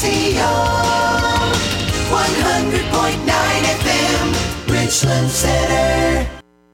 100.9 FM, Richland Center.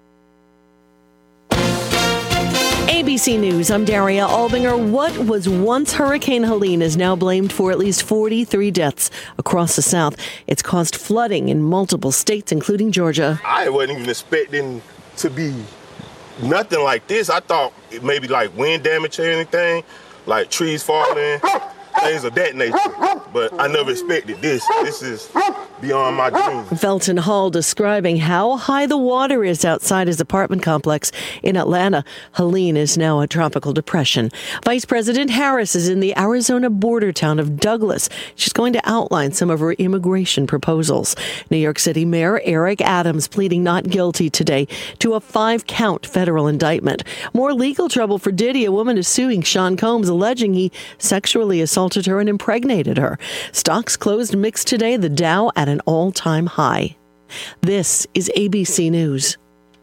ABC News, I'm Daria Albinger. What was once Hurricane Helene is now blamed for at least 43 deaths across the South. It's caused flooding in multiple states, including Georgia. I wasn't even expecting to be nothing like this. I thought it maybe like wind damage or anything, like trees falling, things of that nature. But I never expected this. This is beyond my dreams. Felton Hall describing how high the water is outside his apartment complex in Atlanta. Helene is now a tropical depression. Vice President Harris is in the Arizona border town of Douglas. She's going to outline some of her immigration proposals. New York City Mayor Eric Adams pleading not guilty today to a 5-count federal indictment. More legal trouble for Diddy. A woman is suing Sean Combs, alleging he sexually assaulted her and impregnated her. Stocks closed mixed today. The Dow at an all-time high. This is ABC News.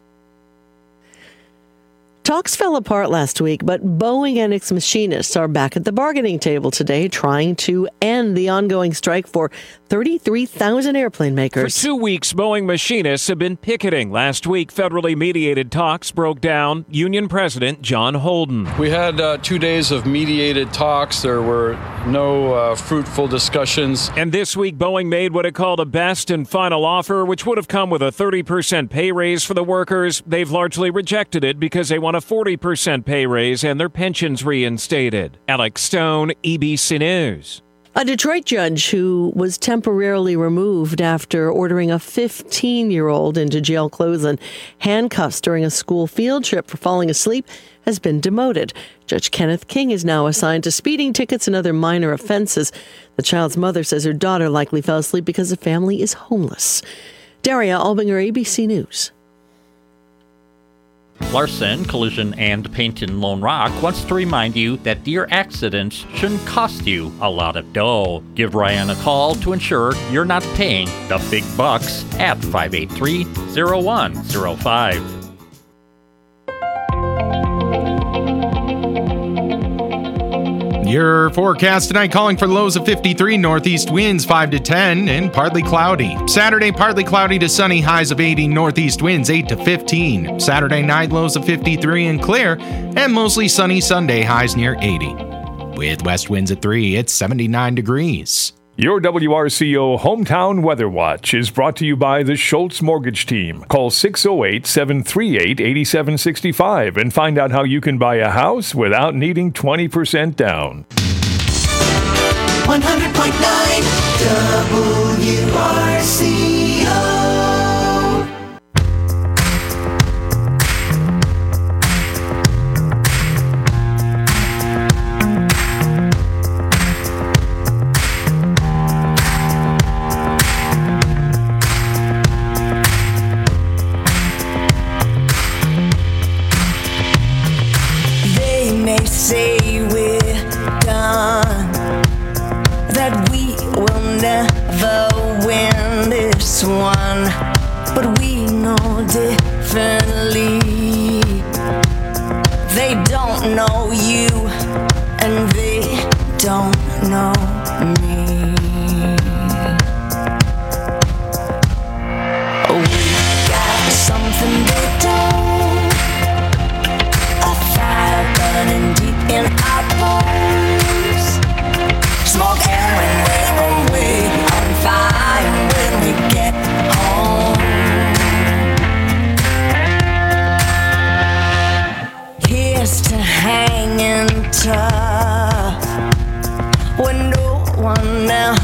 Talks fell apart last week, but Boeing and its machinists are back at the bargaining table today, trying to end the ongoing strike for 33,000 airplane makers. For 2 weeks, Boeing machinists have been picketing. Last week, federally mediated talks broke down. Union President John Holden. We had 2 days of mediated talks. There were no fruitful discussions. And this week, Boeing made what it called a best and final offer, which would have come with a 30% pay raise for the workers. They've largely rejected it because they want a 40% pay raise and their pensions reinstated. Alex Stone, ABC News. A Detroit judge who was temporarily removed after ordering a 15-year-old into jail clothes and handcuffs during a school field trip for falling asleep has been demoted. Judge Kenneth King is now assigned to speeding tickets and other minor offenses. The child's mother says her daughter likely fell asleep because the family is homeless. Daria Albinger, ABC News. Larson Collision and Paint in Lone Rock wants to remind you that deer accidents shouldn't cost you a lot of dough. Give Ryan a call to ensure you're not paying the big bucks at 583-0105. Your forecast tonight calling for lows of 53, northeast winds 5 to 10, and partly cloudy. Saturday, partly cloudy to sunny, highs of 80, northeast winds 8 to 15. Saturday night, lows of 53 and clear, and mostly sunny Sunday, highs near 80. With west winds at 3, it's 79 degrees. Your WRCO Hometown Weather Watch is brought to you by the Schultz Mortgage Team. Call 608-738-8765 and find out how you can buy a house without needing 20% down. 100.9 WRCO. Say we're done, that we will never win this one, but we know differently. They don't know you, and they don't know me. We got something they don't, a fire burning deep in our bones. Smoke and when we're away, on fire when we get home. Here's to hanging tough when no one else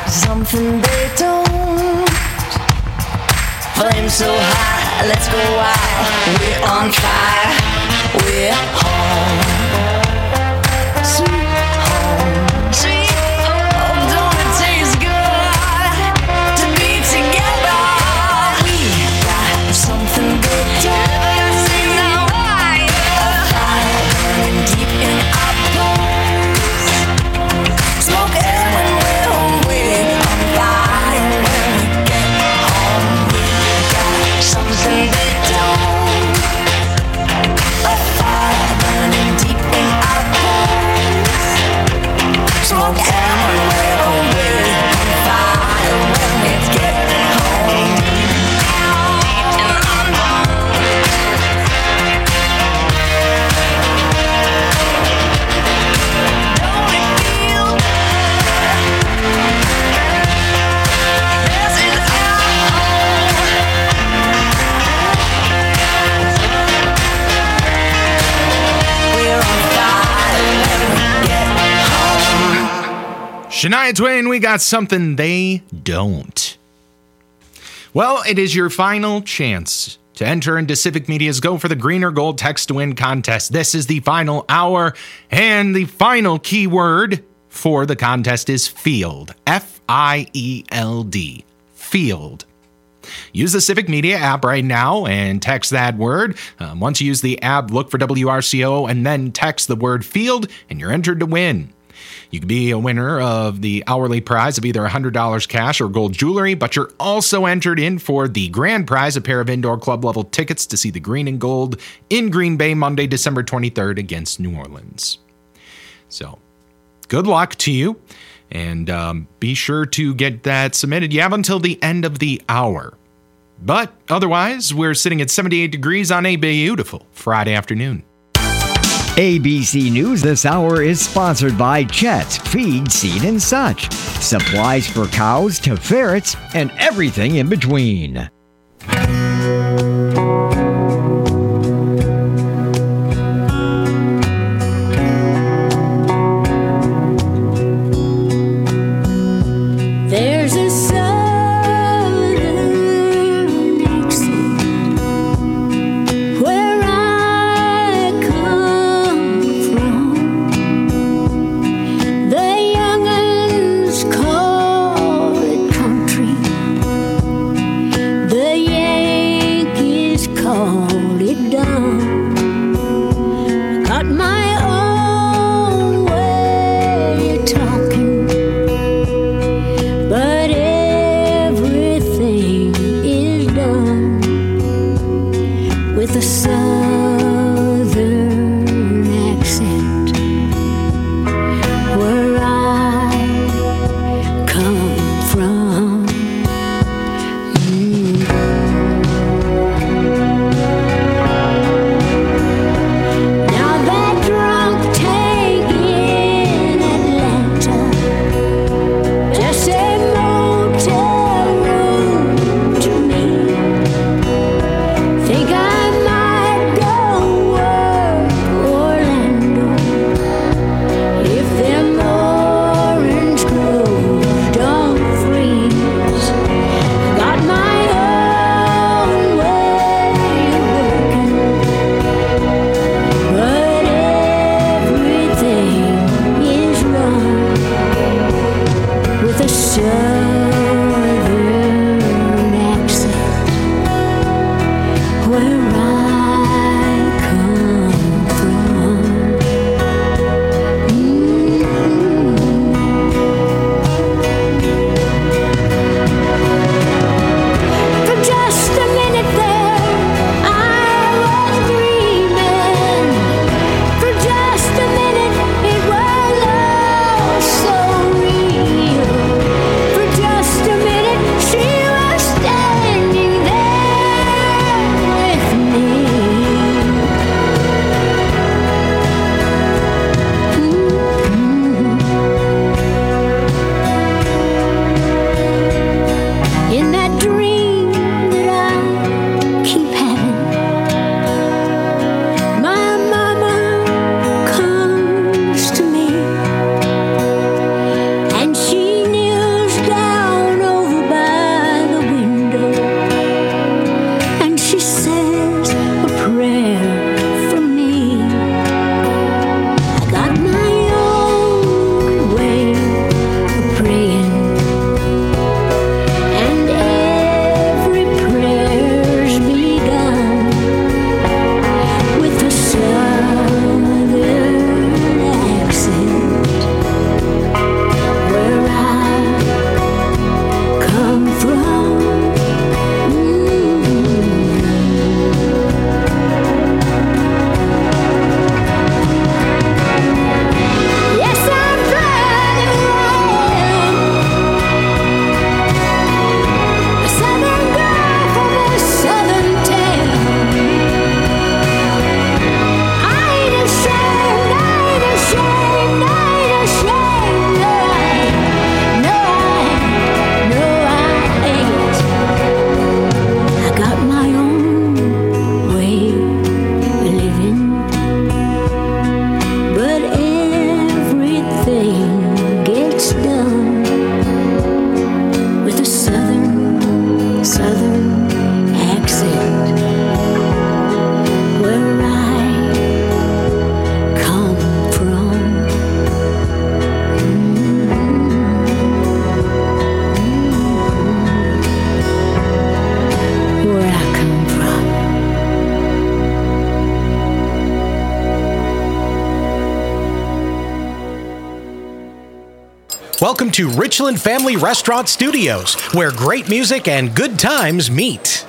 something they don't. Flame so high, let's go wild. We're on fire, we're home. Sweet home, sweet home. Don't it taste good to be together? We got something they don't. See now, a fire burning deep in our bones. Smoke air when we're home. We're on fire when we get home. We got something they don't. A fire burning deep in our bones. Smoke air when we're home. We're on fire when we get home. Deep in our bones. Don't it feel good? This is our home. We're on fire when we get home. Shania Twain, we got something they don't. Well, it is your final chance to enter into Civic Media's Go for the Green or Gold Text to Win contest. This is the final hour, and the final keyword for the contest is field. F-I-E-L-D. Field. Use the Civic Media app right now and text that word. Once you use the app, look for WRCO and then text the word field, and you're entered to win. You could be a winner of the hourly prize of either $100 cash or gold jewelry, but you're also entered in for the grand prize, a pair of indoor club level tickets to see the Green and Gold in Green Bay Monday, December 23rd against New Orleans. So, good luck to you, and be sure to get that submitted. You have until the end of the hour. But otherwise, we're sitting at 78 degrees on a beautiful Friday afternoon. ABC News this hour is sponsored by Chet's Feed, Seed, and Such. Supplies for cows to ferrets and everything in between. There's a southern exit where I come from. The young'uns call it country. The Welcome to Richland Family Restaurant Studios, where great music and good times meet.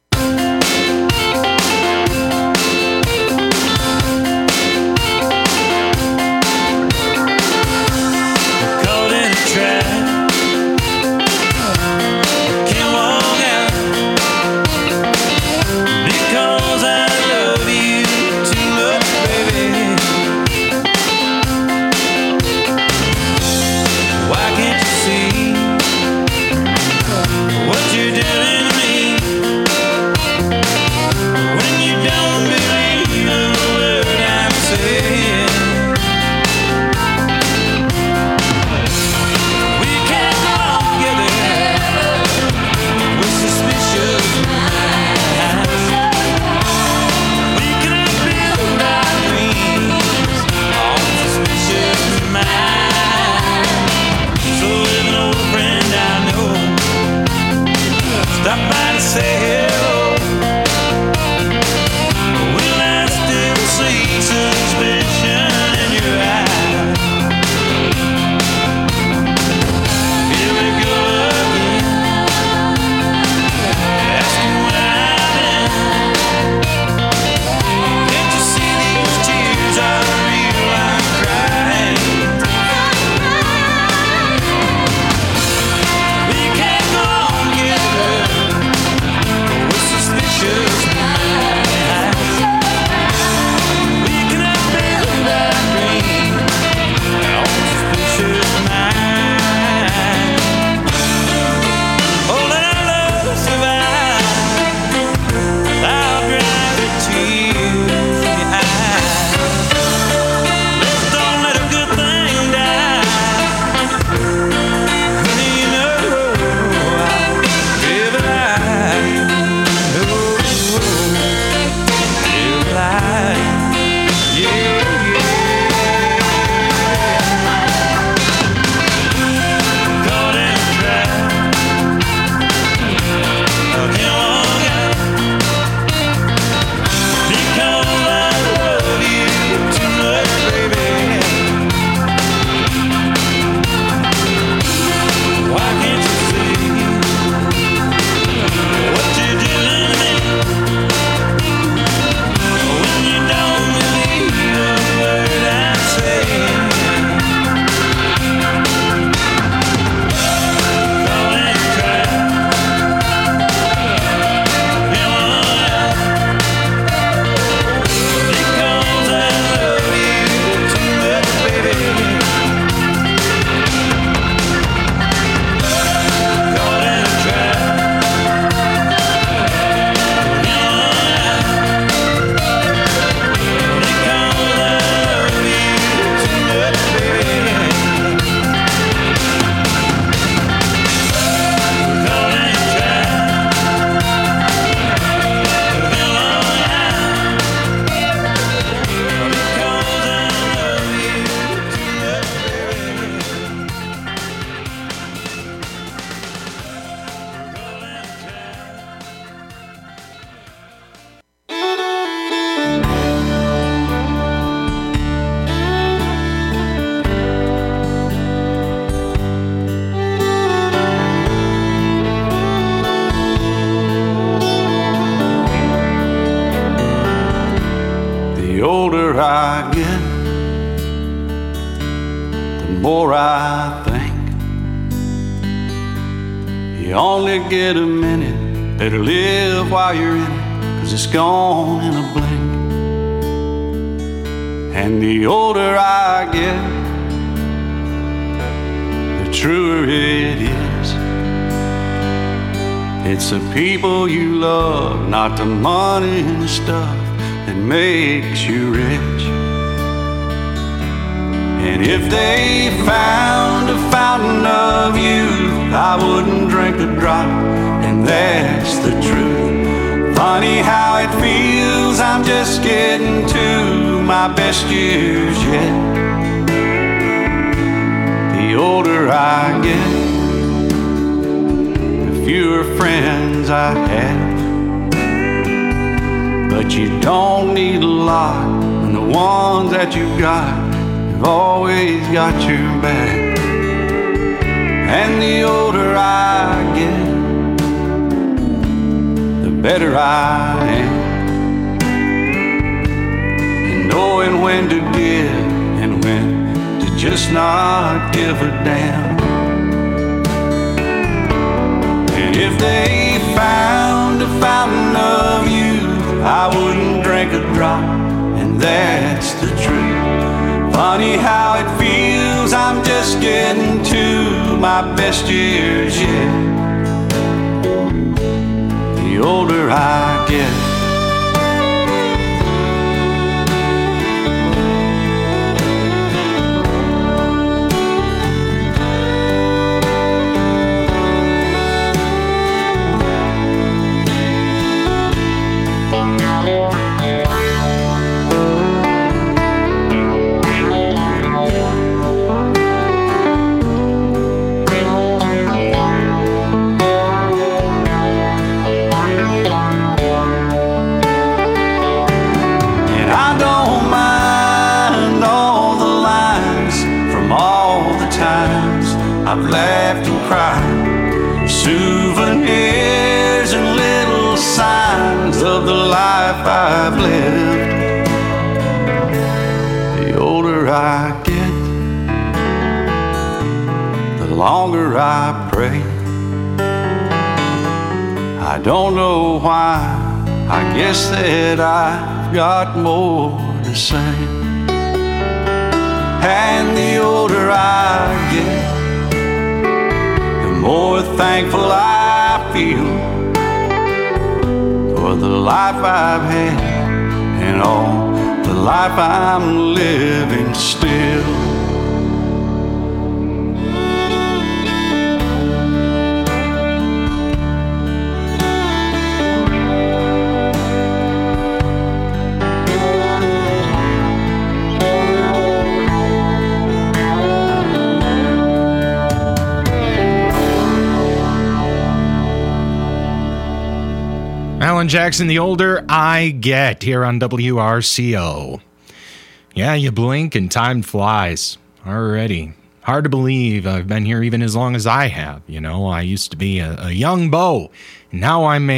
I get, the more I think you only get a minute. Better live while you're in it, 'cause it's gone in a blink. And the older I get, the truer it is. It's the people you love, not the money and the stuff that makes you rich. And if they found a fountain of youth, I wouldn't drink a drop, and that's the truth. Funny how it feels, I'm just getting to my best years yet. The older I get, the fewer friends I have. But you don't need a lot when the ones that you got have always got your back. And the older I get, the better I am. And knowing when to give and when to just not give a damn. And if they found a fountain of youth, I wouldn't drink a drop, and that's the truth. Funny how it feels, I'm just getting to my best years yet. The older I get. I've laughed and cried, souvenirs and little signs of the life I've lived. The older I get, the longer I pray. I don't know why, I guess that I've got more to say. And the older I get, the more thankful I feel for the life I've had and all the life I'm living still. Alan Jackson, the older I get, here on WRCO. Yeah, you blink and time flies already. Hard to believe I've been here even as long as I have. You know, I used to be a young beau. Now I'm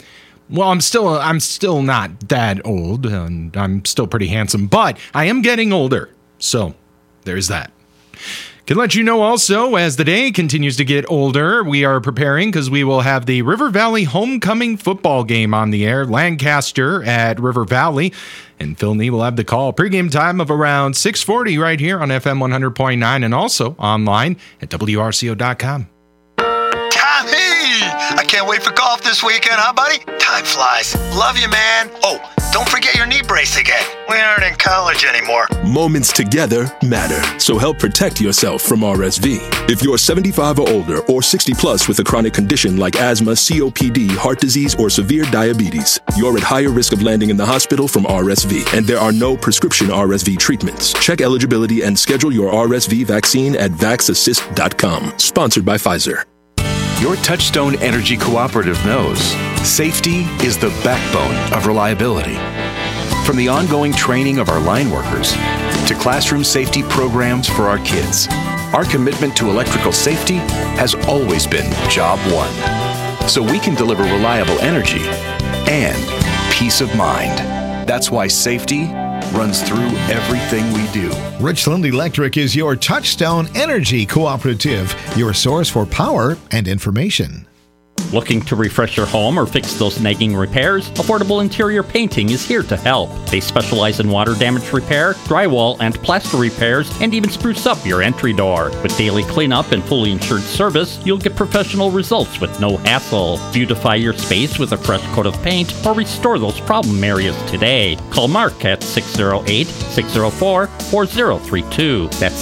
still not that old, and I'm still pretty handsome, but I am getting older. So there's that. Can let you know also, as the day continues to get older, we are preparing because we will have the River Valley homecoming football game on the air. Lancaster at River Valley. And Phil Nee will have the call. Pregame time of around 6:40 right here on FM 100.9 and also online at WRCO.com. Tommy! I can't wait for golf this weekend, huh, buddy? Time flies. Love you, man. Oh, don't forget your knee brace again. We aren't in college anymore. Moments together matter, so help protect yourself from RSV. If you're 75 or older or 60 plus with a chronic condition like asthma, COPD, heart disease, or severe diabetes, you're at higher risk of landing in the hospital from RSV, and there are no prescription RSV treatments. Check eligibility and schedule your RSV vaccine at vaxassist.com. Sponsored by Pfizer. Your Touchstone Energy Cooperative knows safety is the backbone of reliability. From the ongoing training of our line workers to classroom safety programs for our kids, our commitment to electrical safety has always been job one. So we can deliver reliable energy and peace of mind. That's why safety runs through everything we do. Richland Electric is your Touchstone Energy Cooperative, your source for power and information. Looking to refresh your home or fix those nagging repairs? Affordable Interior Painting is here to help. They specialize in water damage repair, drywall and plaster repairs, and even spruce up your entry door. With daily cleanup and fully insured service, you'll get professional results with no hassle. Beautify your space with a fresh coat of paint or restore those problem areas today. Call Mark at 608-604-4032. That's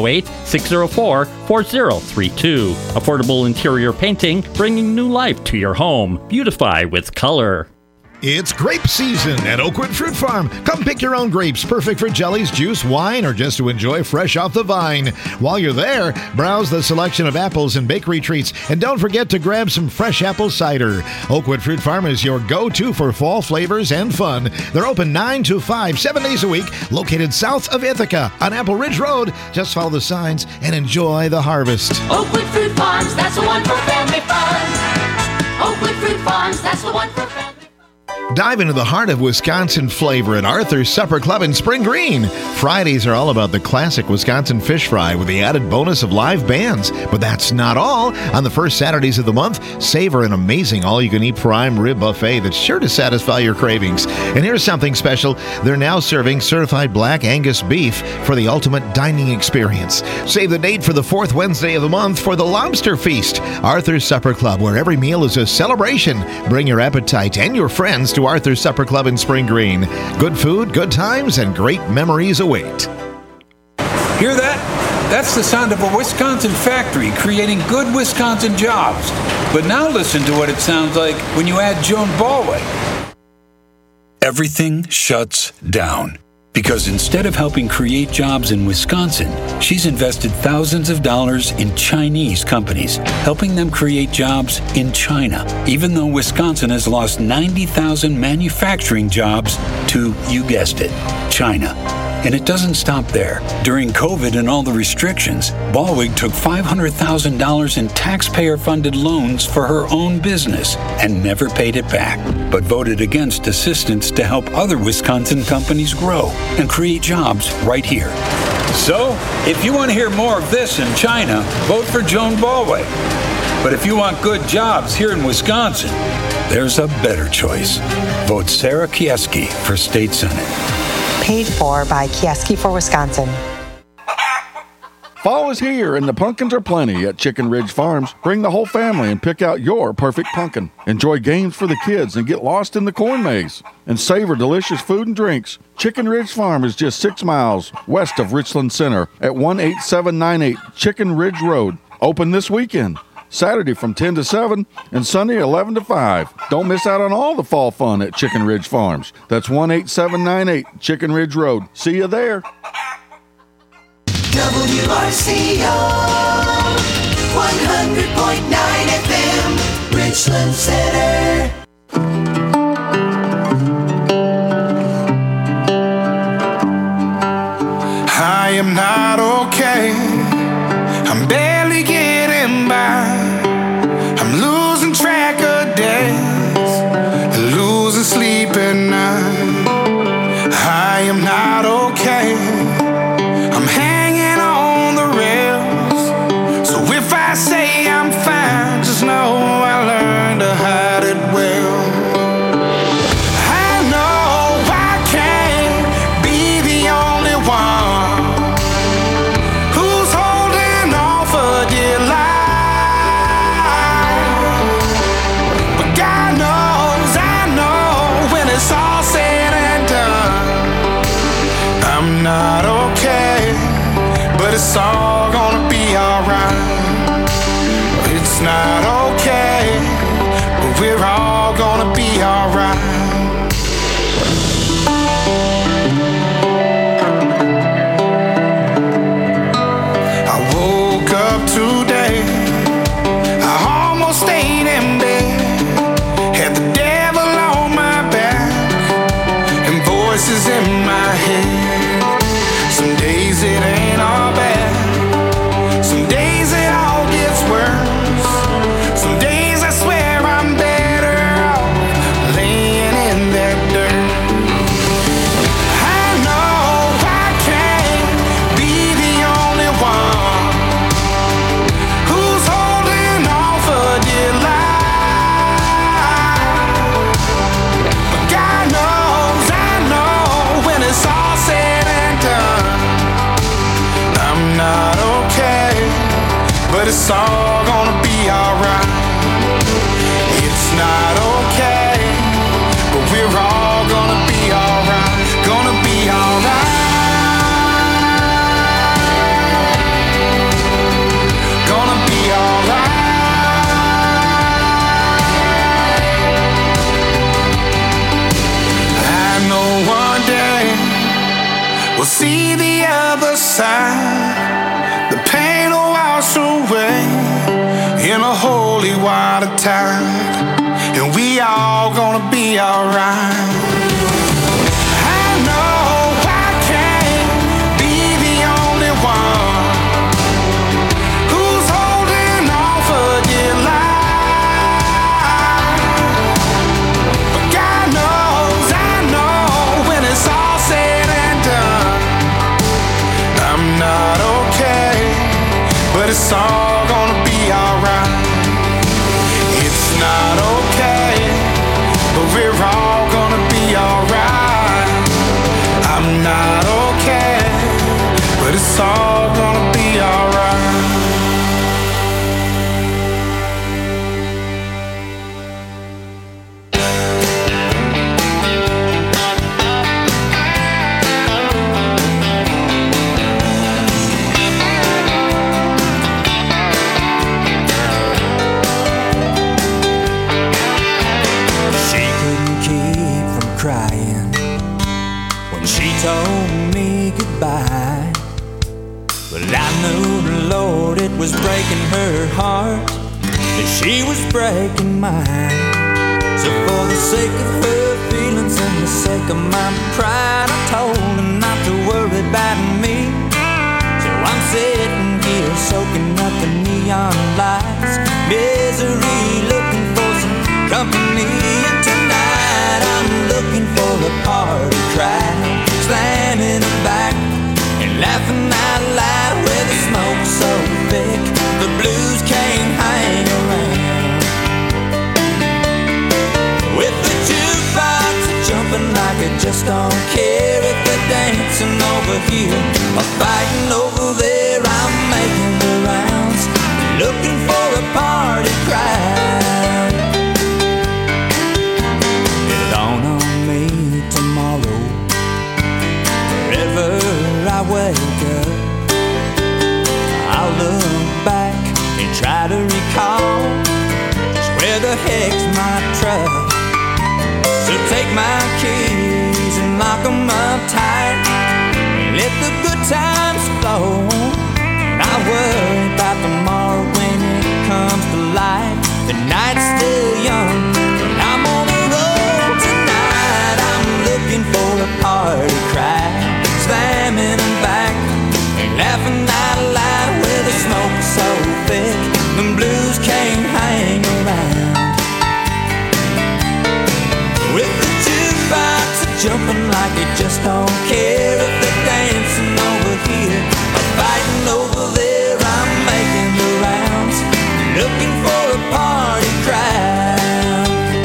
608-604-4032. Affordable Interior Painting, bringing new life to your home. Beautify with color. It's grape season at Oakwood Fruit Farm. Come pick your own grapes, perfect for jellies, juice, wine, or just to enjoy fresh off the vine. While you're there, browse the selection of apples and bakery treats, and don't forget to grab some fresh apple cider. Oakwood Fruit Farm is your go-to for fall flavors and fun. They're open 9 to 5, 7 days a week, located south of Ithaca on Apple Ridge Road. Just follow the signs and enjoy the harvest. Oakwood Fruit Farms, that's the one for family fun. Oakwood Fruit Farms, that's the one for family fun. Dive into the heart of Wisconsin flavor at Arthur's Supper Club in Spring Green. Fridays are all about the classic Wisconsin fish fry with the added bonus of live bands. But that's not all. On the first Saturdays of the month, savor an amazing all-you-can-eat prime rib buffet that's sure to satisfy your cravings. And here's something special. They're now serving certified black Angus beef for the ultimate dining experience. Save the date for the fourth Wednesday of the month for the Lobster Feast. Arthur's Supper Club, where every meal is a celebration. Bring your appetite and your friends to Arthur's Supper Club in Spring Green. Good food, good times, and great memories await. Hear that? That's the sound of a Wisconsin factory creating good Wisconsin jobs. But now listen to what it sounds like when you add Joan Ballway. Everything shuts down. Because instead of helping create jobs in Wisconsin, she's invested thousands of dollars in Chinese companies, helping them create jobs in China, even though Wisconsin has lost 90,000 manufacturing jobs to, you guessed it, China. And it doesn't stop there. During COVID and all the restrictions, Ballwig took $500,000 in taxpayer-funded loans for her own business and never paid it back, but voted against assistance to help other Wisconsin companies grow and create jobs right here. So, if you want to hear more of this in China, vote for Joan Ballwig. But if you want good jobs here in Wisconsin, there's a better choice. Vote Sarah Kieski for State Senate. Paid for by Kieski for Wisconsin. Fall is here and the pumpkins are plenty at Chicken Ridge Farms. Bring the whole family and pick out your perfect pumpkin. Enjoy games for the kids and get lost in the corn maze. And savor delicious food and drinks. Chicken Ridge Farm is just 6 miles west of Richland Center at 18798 Chicken Ridge Road. Open this weekend. Saturday from 10 to 7 and Sunday 11 to 5. Don't miss out on all the fall fun at Chicken Ridge Farms. That's 18798 Chicken Ridge Road. See you there. WRCO 100.9 FM, Richland Center. I am not okay. I'm barely getting by. I'm losing track of days, losing sleep at night. I am not okay. I'm hanging on the rails. So if I say I'm fine, just know I learned to hide it well. I know I can't be the only one who's holding on for dear life. But God knows, I know when it's all said and done, I'm not okay, but it's all gonna be alright. It's not okay, but we're all gonna be alright. I woke up today, I almost stayed in bed, had the devil on my back and voices in my head. Some days it ain't all bad, some days it all gets worse. Some days I swear I'm better off laying in that dirt. I know I can't be the only one who's holding on for dear life. But God knows, I know when it's all said and done, I'm not okay, but it's all gonna be alright. It's not okay, but we're all gonna be alright. Gonna be alright. Gonna be alright. a holy water tide, and we all gonna be alright. I know I can't be the only one who's holding on for dear life. But God knows, I know, when it's all said and done, I'm not okay, but it's all gonna be alright. It's not okay, but we're all gonna be alright. I'm not okay, but it's all gonna be alright. She couldn't keep from crying when she told me goodbye. Well, I knew the Lord, it was breaking her heart, and she was breaking mine. So for the sake of her feelings and the sake of my pride, I told her not to worry about me. So I'm sitting here soaking up the neon lights, misery, looking for some company. And tonight I'm looking for a party crowd, slamming it back and laughing out loud, where the smoke's so thick the blues can't hang around. With the jukebox jumping like it just don't care if they're dancing over here or fighting over there. I'm making the rounds, looking for a party crowd. It'll dawn on me tomorrow, wherever I wake up, I'll look back and try to recall just where the heck's my truck. So take my keys and lock 'em up tight, and let the good times flow. I worry about tomorrow when it comes to light. The night's still young, and I'm on the road tonight. I'm looking for a party crowd, slamming them back and laughing out loud, where the smoke's so thick the blues can't hang around. With the jukebox jumping like it just don't care if they're dancing over here or fighting over there. I'm making the rounds, looking for a party crowd.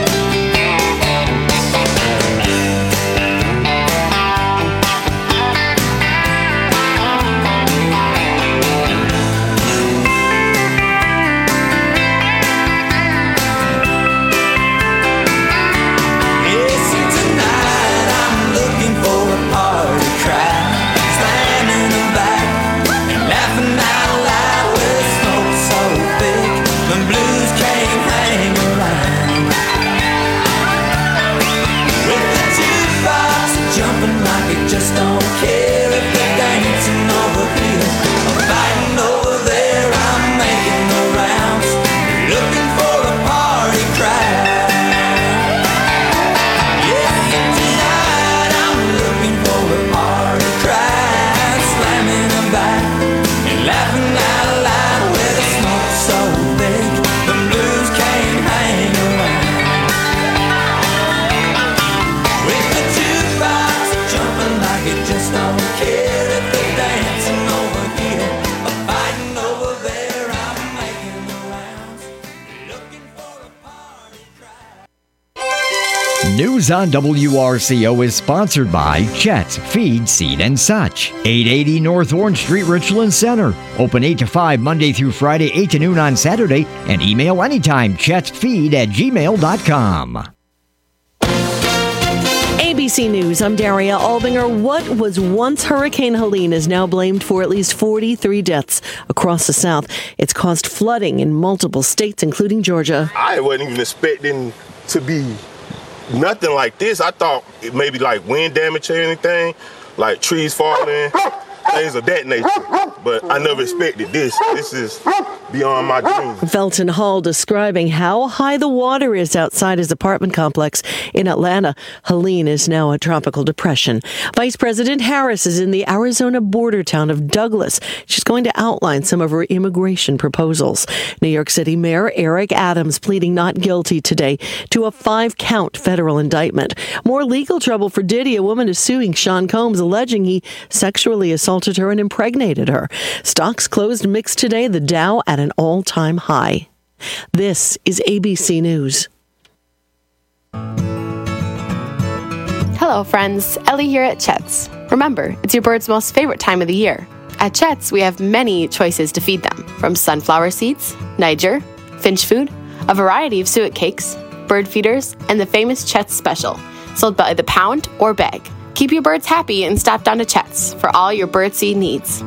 Yes, and tonight I'm looking for a party crowd, slamming them back and laughing out loud, where the smoke's so thick the blues can't hang around. With the jukebox jumping like it just don't care if they're dancing over here or fighting over there. I'm making the rounds, looking for a party crowd. Yes, and tonight I'm looking for a party crowd, slamming them back and laughing out loud, where the smoke's so thick the blues can't hang around. With the jukebox jumping like it just don't care if they're dancing over here or fighting over there. I'm making the rounds, looking for a party crowd. News on WRCO is sponsored by Chet's Feed, Seed, and Such. 880 North Orange Street, Richland Center. Open 8 to 5 Monday through Friday, 8 to noon on Saturday. And email anytime, chetsfeed@gmail.com. ABC News, I'm Daria Albinger. What was once Hurricane Helene is now blamed for at least 43 deaths across the South. It's caused flooding in multiple states, including Georgia. I wasn't even expecting to be nothing like this. I thought it maybe like wind damage or anything, like trees falling, things of that nature. But I never expected this. This is beyond my dreams. Felton Hall describing how high the water is outside his apartment complex in Atlanta. Helene is now a tropical depression. Vice President Harris is in the Arizona border town of Douglas. She's going to outline some of her immigration proposals. New York City Mayor Eric Adams pleading not guilty today to a 5-count federal indictment. More legal trouble for Diddy. A woman is suing Sean Combs, alleging he sexually assaulted her and impregnated her. Stocks closed mixed today, the Dow at an all-time high. This is ABC News. Hello, friends. Ellie here at Chet's. Remember, it's your bird's most favorite time of the year. At Chet's, we have many choices to feed them, from sunflower seeds, Niger, finch food, a variety of suet cakes, bird feeders, and the famous Chet's Special, sold by the pound or bag. Keep your birds happy and stop down to Chet's for all your birdseed needs.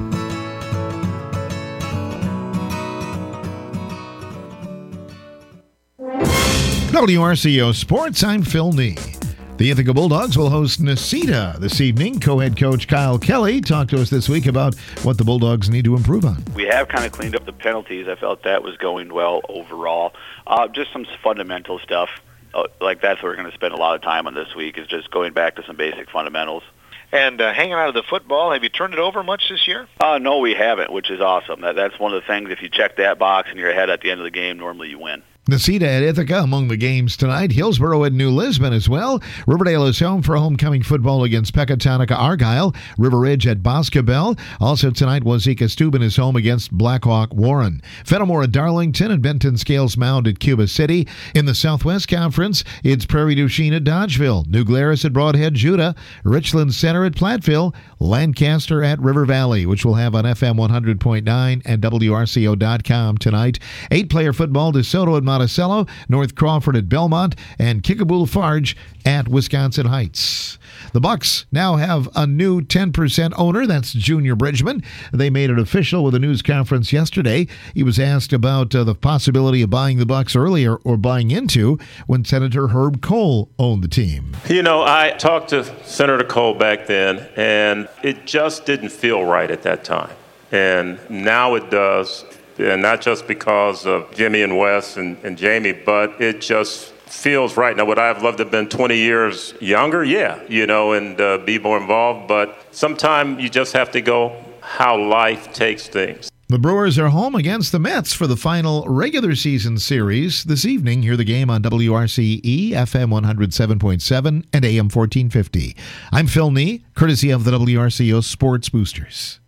WRCO Sports, I'm Phil Nee. The Ithaca Bulldogs will host Necedah this evening. Co-head coach Kyle Kelly talked to us this week about what the Bulldogs need to improve on. We have kind of cleaned up the penalties. I felt that was going well overall. Just some fundamental stuff. Like that's what we're going to spend a lot of time on this week, is just going back to some basic fundamentals. And hanging out of the football, have you turned it over much this year? No, we haven't, which is awesome. That's one of the things, if you check that box and you're ahead at the end of the game, normally you win. Necedah at Ithaca among the games tonight. Hillsborough at New Lisbon as well. Riverdale is home for homecoming football against Pecatonica Argyle. River Ridge at Boscobel. Also tonight, Wazeeka Steuben is home against Blackhawk Warren. Fenimore at Darlington and Benton Scales Mound at Cuba City. In the Southwest Conference, it's Prairie du Chien at Dodgeville. New Glarus at Broadhead Judah. Richland Center at Platteville. Lancaster at River Valley, which we'll have on FM 100.9 and WRCO.com tonight. 8-player football, DeSoto at Monticello, North Crawford at Belmont, and Kickapoo Lafarge at Wisconsin Heights. The Bucks now have a new 10% owner. That's Junior Bridgman. They made it official with a news conference yesterday. He was asked about the possibility of buying the Bucks earlier or buying into when Senator Herb Kohl owned the team. You know, I talked to Senator Kohl back then, and it just didn't feel right at that time. And now it does, and not just because of Jimmy and Wes and Jamie, but it just feels right. Now, would I have loved to have been 20 years younger? Yeah, you know, and be more involved. But sometimes you just have to go how life takes things. The Brewers are home against the Mets for the final regular season series this evening. Hear the game on WRCE, FM 107.7 and AM 1450. I'm Phil Nee, courtesy of the WRCO Sports Boosters.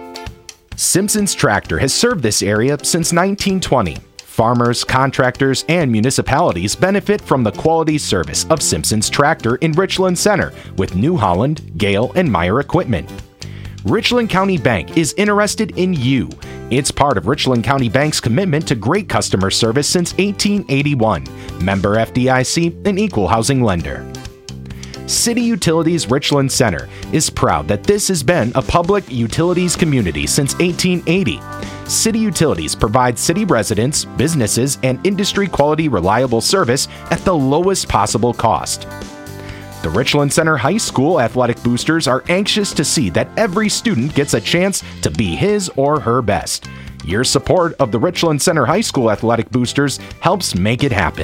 Simpson's Tractor has served this area since 1920. Farmers, contractors, and municipalities benefit from the quality service of Simpson's Tractor in Richland Center with New Holland, Gale, and Meyer equipment. Richland County Bank is interested in you. It's part of Richland County Bank's commitment to great customer service since 1881. Member FDIC, an equal housing lender. City Utilities Richland Center is proud that this has been a public utilities community since 1880. City Utilities provides city residents, businesses, and industry-quality reliable service at the lowest possible cost. The Richland Center High School Athletic Boosters are anxious to see that every student gets a chance to be his or her best. Your support of the Richland Center High School Athletic Boosters helps make it happen.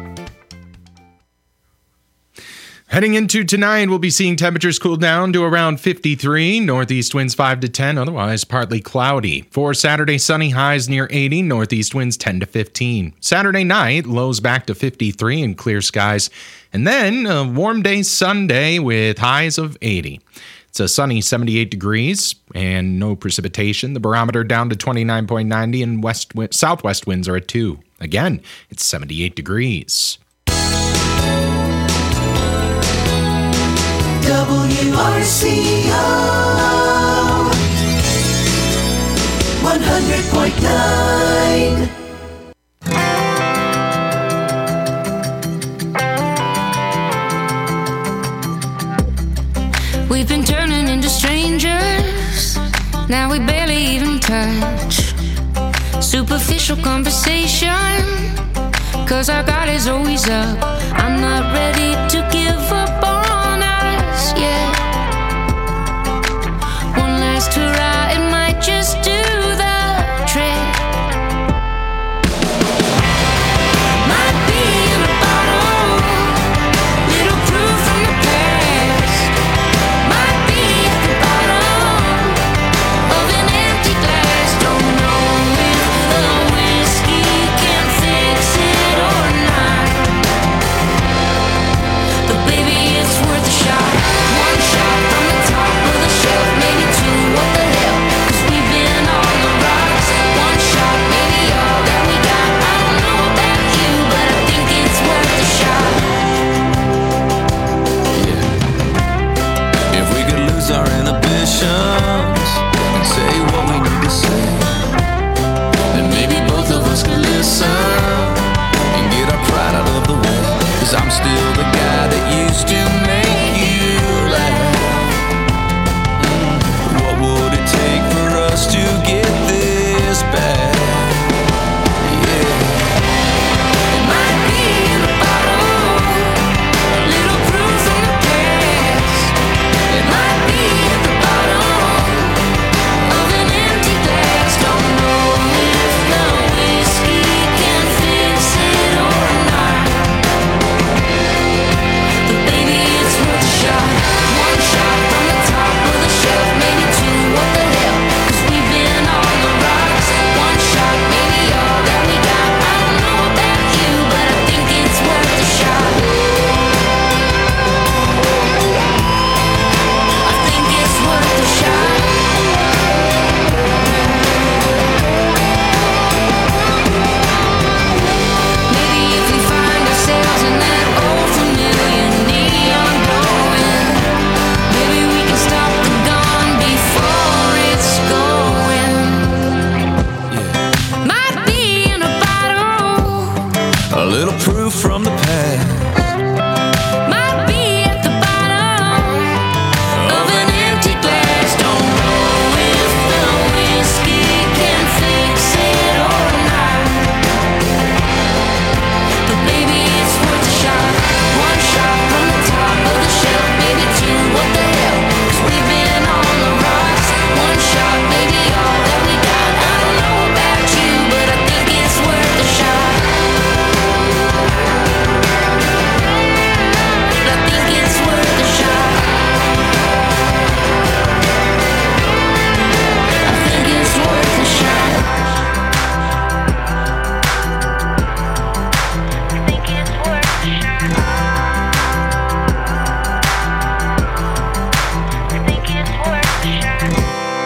Heading into tonight, we'll be seeing temperatures cool down to around 53, northeast winds 5 to 10, otherwise partly cloudy. For Saturday, sunny highs near 80, northeast winds 10 to 15. Saturday night, lows back to 53 and clear skies. And then a warm day Sunday with highs of 80. It's a sunny 78 degrees and no precipitation. The barometer down to 29.90 and southwest winds are at 2. Again, it's 78 degrees. WRCO 100.9. We've been turning into strangers. Now we barely even touch. Superficial conversation, 'cause our guard is always up. I'm not ready to give up on us yet. One last hurrah proof from the past. Might be at the bottom of an empty glass. Don't know if the whiskey can fix it or not, but baby, it's worth a shot. One shot from the top of the shelf, maybe two, what the hell, 'cause we've been on the rocks. One shot, maybe all that we got. I don't know about you, but I think it's worth a shot. I think it's worth a shot. I think it's worth a shot. I think it's worth a shot. I think it's worth a shot.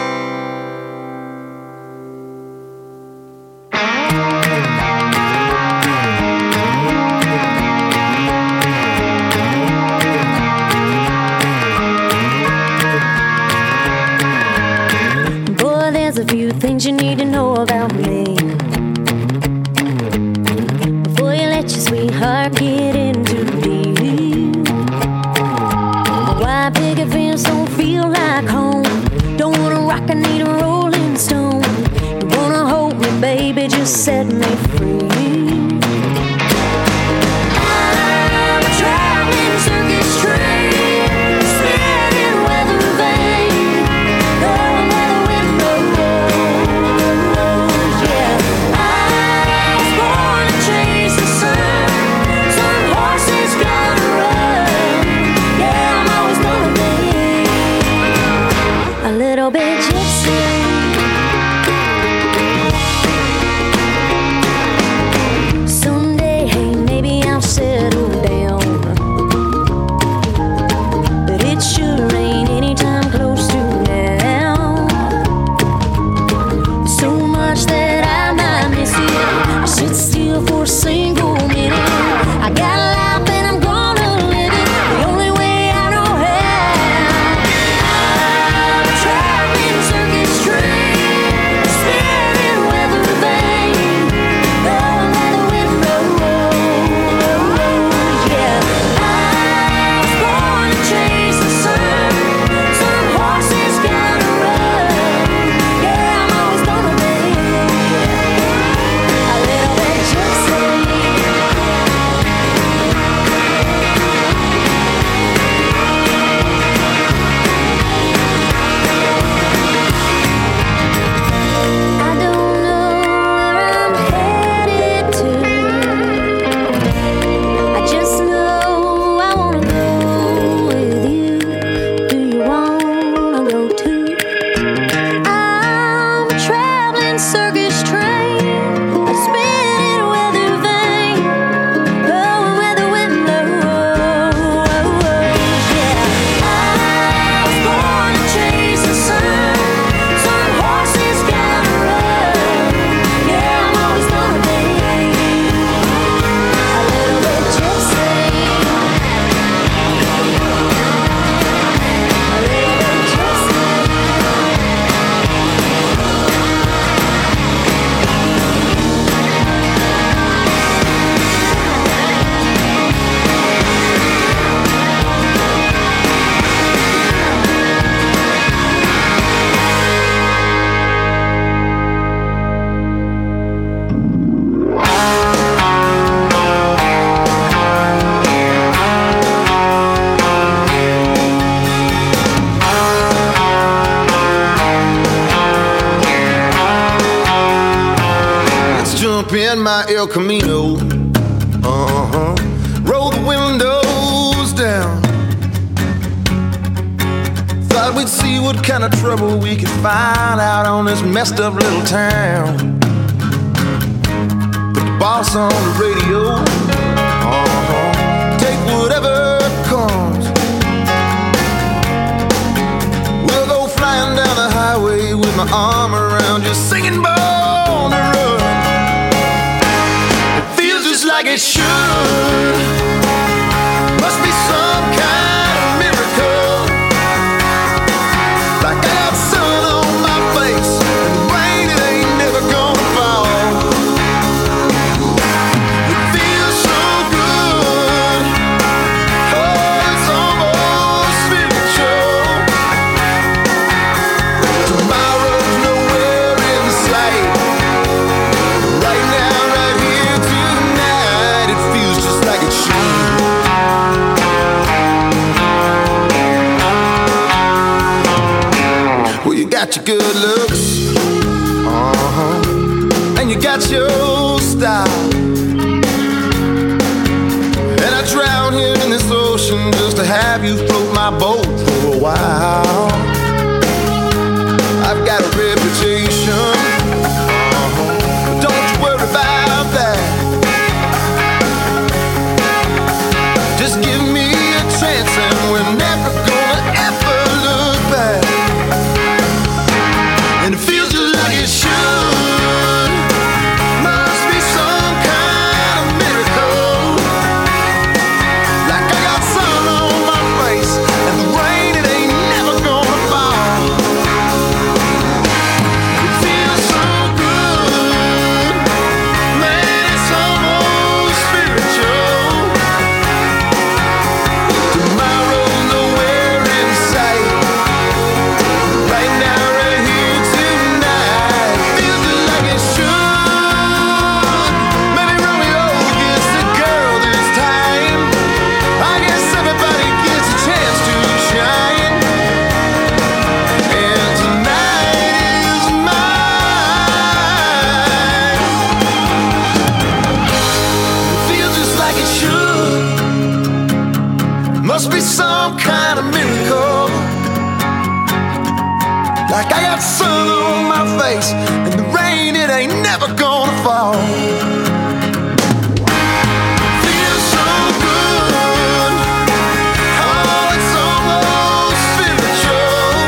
Boy, there's a few things you need to know about me before you let your sweetheart get in too deep. Why picket fence don't feel like home? Don't wanna rock, I need a rolling stone. You wanna hold me, baby, just set me free. I'm a traveling circus train, spinning weather vane, going where the wind blows. Yeah, I was born to chase the sun. Some horses gotta run. Yeah, I'm always gonna be a little bit gypsy. Someday, hey, maybe I'll settle down, but it sure ain't anytime close to now. So much that I might miss it. I sit still for a single minute. I got life and I'm gonna live it the only way I know how. I'm a traveling circus train, spinning weather vane, going where the wind blows. Yeah, I was born to chase the sun. Some horses gotta run. Yeah, I'm always gonna be a little bit gypsy. I don't know where I'm headed to. I just know I wanna go with you. Do you wanna go too? I'm a traveling circus train, a spinning weather vane, going where the wind blows. Yeah, I was born to chase the sun. Some horses gotta run. Yeah, I'm always gonna be a little bit gypsy. A little bit gypsy. Let's jump in my El Camino. Roll the windows down. Thought we'd see what kind of trouble we could find out on this messed up little town. Put the boss on the radio. Take whatever comes. We'll go flying down the highway with my arm around you, singing Born to Run. It feels just like it should. Must be some kind of miracle. Like I got sun on my face and rain, it ain't never gonna fall. It feels so got your good looks, and you got your style. And I drown here in this ocean just to have you float my boat for a while. I've got a reputation, but don't you worry about that. Just give me a chance and we're never gonna ever look back. And it feels just like it should. Must be some kind of miracle. Like I got sun on my face and the rain, it ain't never gonna fall. It feels so good, man, it's almost spiritual. Tomorrow's nowhere in sight. Right now, right here tonight, feels just like it should. Maybe Romeo gets the girl this time. I guess everybody gets a chance to shine. And tonight is mine. It feels just like it should. Must be some kind of miracle. Like I got sun on my face and the rain, it ain't never gonna fall. Feels so good. Oh, it's almost spiritual.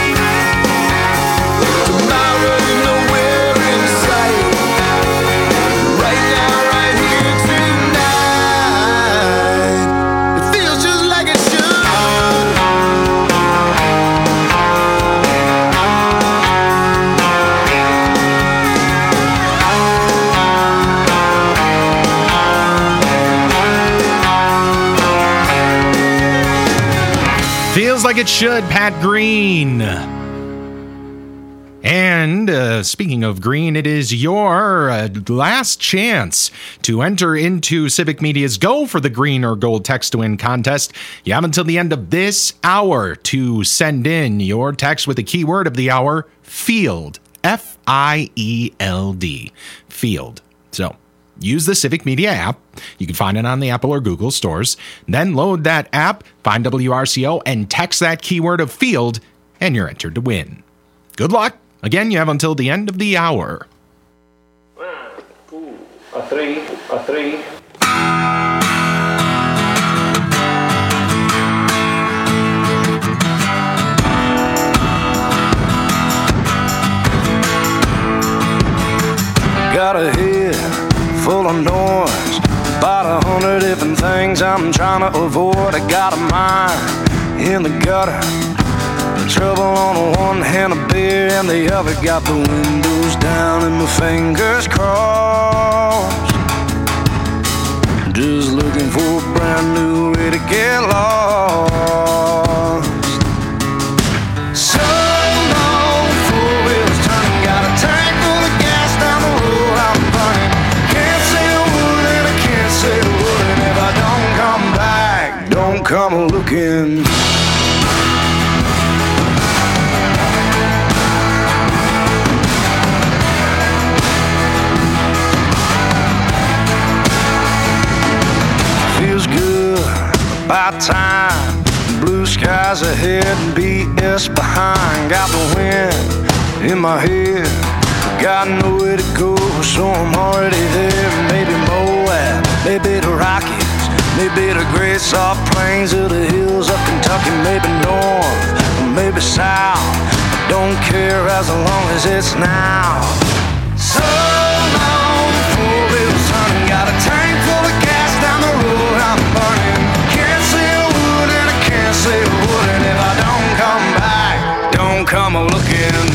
Tomorrow's nowhere in sight. Right now, right here tonight. It feels just like it should. Feels like it should, Pat Green. And speaking of green, it is your last chance to enter into Civic Media's Go for the Green or Gold Text to Win contest. You have until the end of this hour to send in your text with the keyword of the hour, FIELD. F-I-E-L-D. FIELD. So use the Civic Media app. You can find it on the Apple or Google stores. Then load that app, find WRCO, and text that keyword of FIELD, and you're entered to win. Good luck. Again, you have until the end of the hour. 1, 2, 3, 3. Got a head full of noise, about 100 different things I'm trying to avoid. I got a mind in the gutter, trouble on the one hand, a beer in the other. Got the windows down and my fingers crossed, just looking for a brand new way to get lost. So long, four wheels turning, got a tank full of gas down the road I'm burning. Can't say a word and I can't say a word, and if I don't come back, don't come looking. About time, blue skies ahead and BS behind. Got the wind in my head, got nowhere to go, so I'm already there. Maybe Moab, maybe the Rockies, maybe the great soft plains of the hills of Kentucky. Maybe north, or maybe south, I don't care as long as it's now. So long, four wheels turning, got a tank full of gas down the road I'm burning. Say a word, and if I don't come back, don't come looking.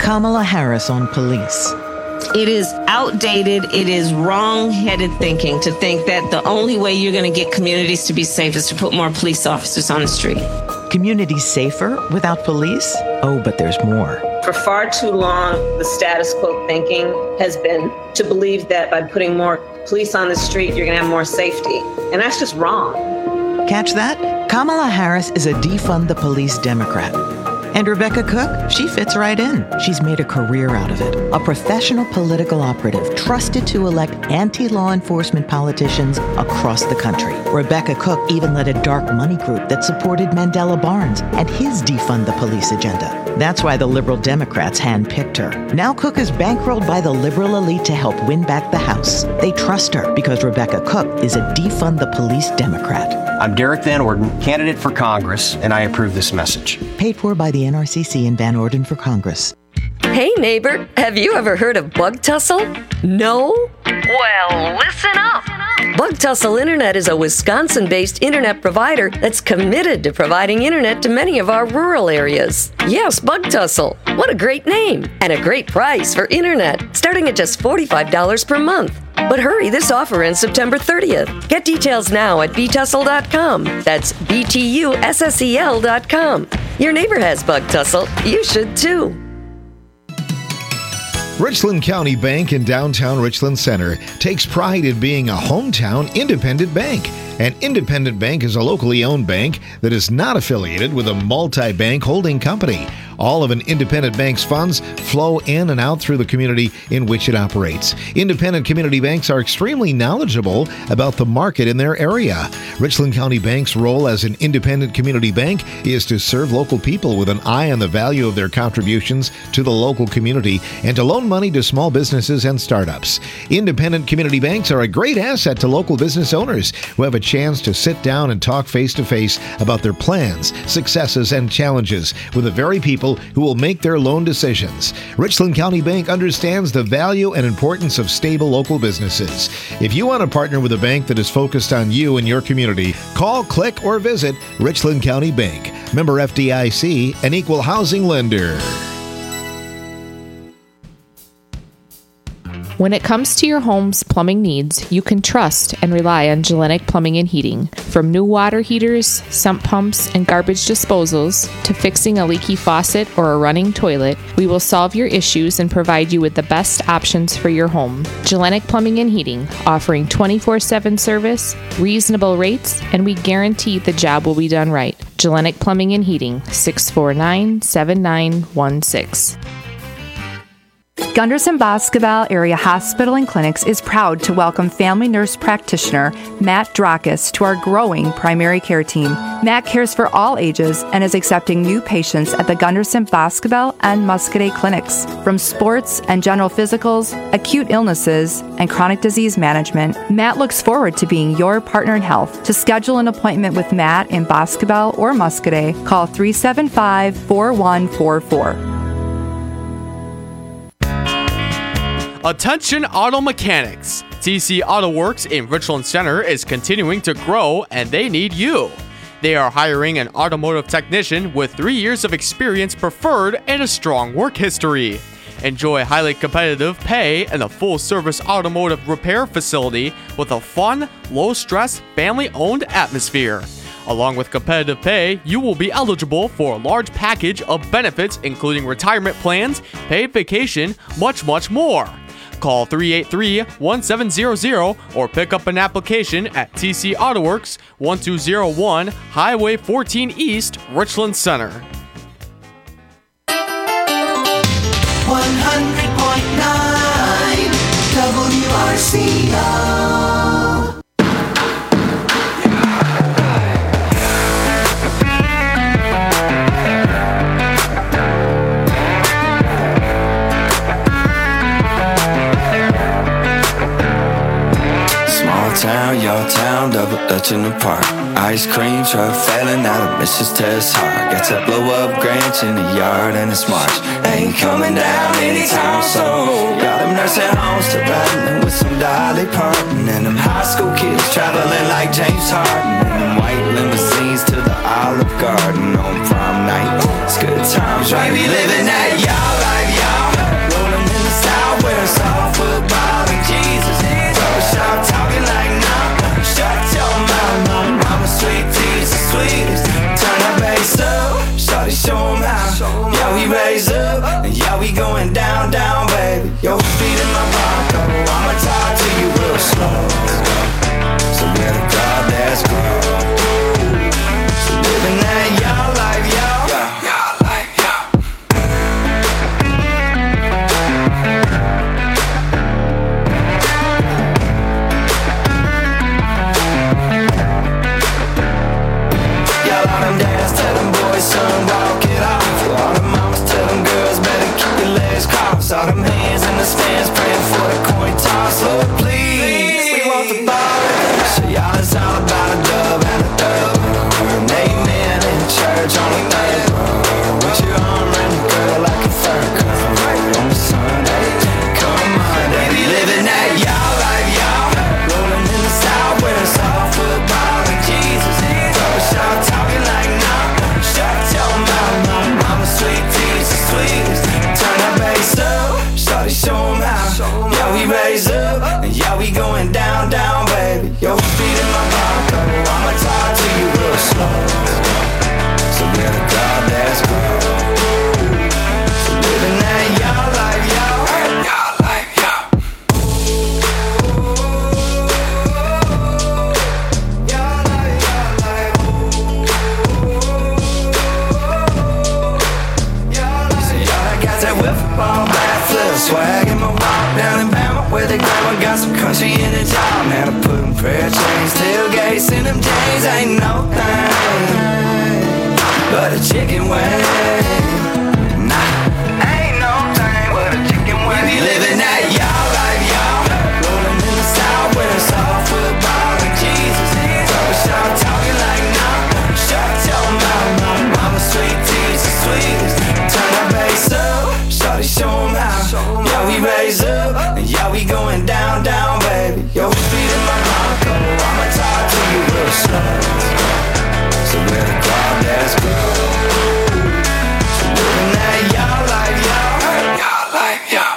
Kamala Harris on police. It is outdated, it is wrong-headed thinking to think that the only way you're going to get communities to be safe is to put more police officers on the street. Communities safer without police? Oh, but there's more. For far too long, the status quo thinking has been to believe that by putting more police on the street, you're going to have more safety. And that's just wrong. Catch that? Kamala Harris is a defund the police Democrat. And Rebecca Cook, she fits right in. She's made a career out of it. A professional political operative trusted to elect anti-law enforcement politicians across the country. Rebecca Cook even led a dark money group that supported Mandela Barnes and his defund the police agenda. That's why the liberal Democrats handpicked her. Now Cook is bankrolled by the liberal elite to help win back the House. They trust her because Rebecca Cook is a defund the police Democrat. I'm Derek Van Orden, candidate for Congress, and I approve this message. Paid for by the NRCC and Van Orden for Congress. Hey neighbor, have you ever heard of Bug Tussle? No? Well, listen up. Bug Tussle Internet is a Wisconsin-based internet provider that's committed to providing internet to many of our rural areas. Yes, Bug Tussle. What a great name and a great price for internet, starting at just $45 per month. But hurry, this offer ends September 30th. Get details now at btussle.com. That's BTUSSEL.com. Your neighbor has Bug Tussle. You should too. Richland County Bank in downtown Richland Center takes pride in being a hometown independent bank. An independent bank is a locally owned bank that is not affiliated with a multi-bank holding company. All of an independent bank's funds flow in and out through the community in which it operates. Independent community banks are extremely knowledgeable about the market in their area. Richland County Bank's role as an independent community bank is to serve local people with an eye on the value of their contributions to the local community and to loan money to small businesses and startups. Independent community banks are a great asset to local business owners who have a chance to sit down and talk face-to-face about their plans, successes, and challenges with the very people who will make their loan decisions. Richland County Bank understands the value and importance of stable local businesses. If you want to partner with a bank that is focused on you and your community, call, click, or visit Richland County Bank. Member FDIC, an equal housing lender. When it comes to your home's plumbing needs, you can trust and rely on Gellenic Plumbing and Heating. From new water heaters, sump pumps, and garbage disposals, to fixing a leaky faucet or a running toilet, we will solve your issues and provide you with the best options for your home. Gellenic Plumbing and Heating, offering 24/7 service, reasonable rates, and we guarantee the job will be done right. Gellenic Plumbing and Heating, 649-7916. Gunderson Boscobel Area Hospital and Clinics is proud to welcome family nurse practitioner Matt Drakis to our growing primary care team. Matt cares for all ages and is accepting new patients at the Gunderson Boscobel and Muscadet clinics. From sports and general physicals, acute illnesses, and chronic disease management, Matt looks forward to being your partner in health. To schedule an appointment with Matt in Boscobel or Muscadet, call 375-4144. Attention auto mechanics! TC Auto Works in Richland Center is continuing to grow and they need you. They are hiring an automotive technician with 3 years of experience preferred and a strong work history. Enjoy highly competitive pay and a full-service automotive repair facility with a fun, low-stress, family-owned atmosphere. Along with competitive pay, you will be eligible for a large package of benefits including retirement plans, paid vacation, much more. Call 383-1700 or pick up an application at TC Auto Works, 1201 Highway 14 East, Richland Center. 100.9 WRCO. Town, your town, double Dutch in the park. Ice cream truck failing out of Mrs. Tess Hart. Got to blow up Grange in the yard and it's March. Ain't coming down anytime soon. Got them nursing homes to battling with some Dolly Parton. And them high school kids traveling like James Harden. And them white limousines to the Olive Garden on prom night. It's good times, right? We living that y'all life, y'all. it, son, walk it off. All the mamas tell them girls better keep your legs crossed. All them hands in the stands praying for the coin toss. Lord, please, we want the ball. So y'all, it's all about a dub and a dub. An amen in church on a night. With your arm around the girl like a fur coat on a Sunday. Come on, baby, living that y'all life, y'all. Rolling in the south where it's all football and Jesus. Stop talking like nah. Shut your mouth, mama, sweet tea, so sweet. Turn that bass up, shawty, show 'em how. Yeah, we raise up, and yeah, we going down, down, baby. Your feet in my bronco, I'ma talk to you real slow. So we're the crowd that's grown. So living that y'all life, y'all. Y'all life, y'all. Swag in my walk down in Bama where the grandma got some country in the top. Man, I put them prayer chains, tailgates in them chains. Ain't no thing but a chicken wing. Nah, ain't no thing but a chicken wing. We be living that y'all life, y'all. Rolling in the south where it's all football and Jesus. Stop talking like nah. Shut your mouth, mama, sweet tea, so sweet. Turn that bass up, shawty, show 'em how. Yeah, we raise up, and yeah, we going down, down, baby. Your feet in my bronco, I'ma talk to you real slow. So we're the crowd that's grown. So living that y'all life, y'all. Y'all life, y'all.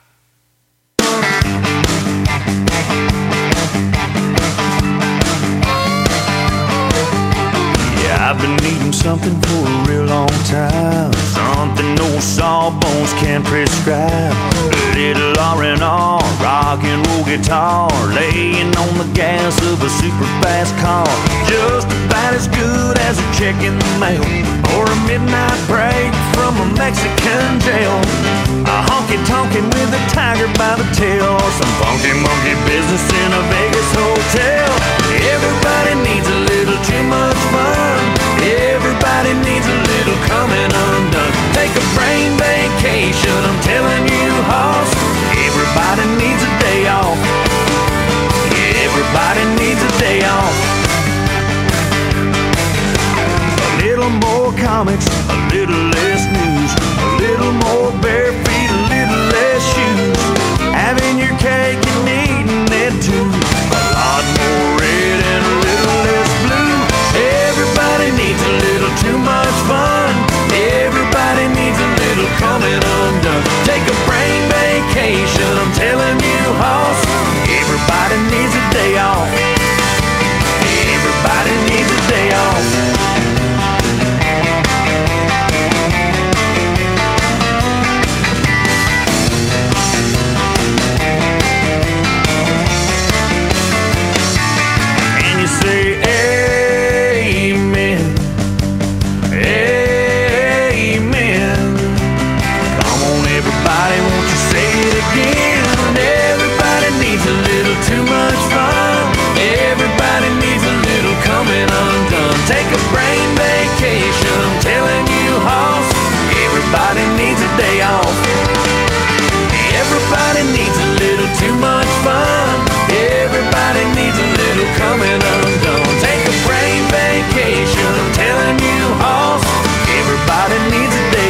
Yeah, I've been needing something for a real long time. Something old sawbones can prescribe. A little R&R, rock and roll guitar, laying on the gas of a super fast car. Just about as good as a check in the mail, or a midnight break from a Mexican jail. A honky-tonkin' with a tiger by the tail, or some funky monkey business in a Vegas hotel. Everybody needs a little too much fun. Everybody needs a little coming undone. Take a brain vacation, I'm telling you, hoss. Everybody needs a day off. Everybody needs a day off. A little more comics, a little less news, a little more bare feet, a little less shoes. Having your cake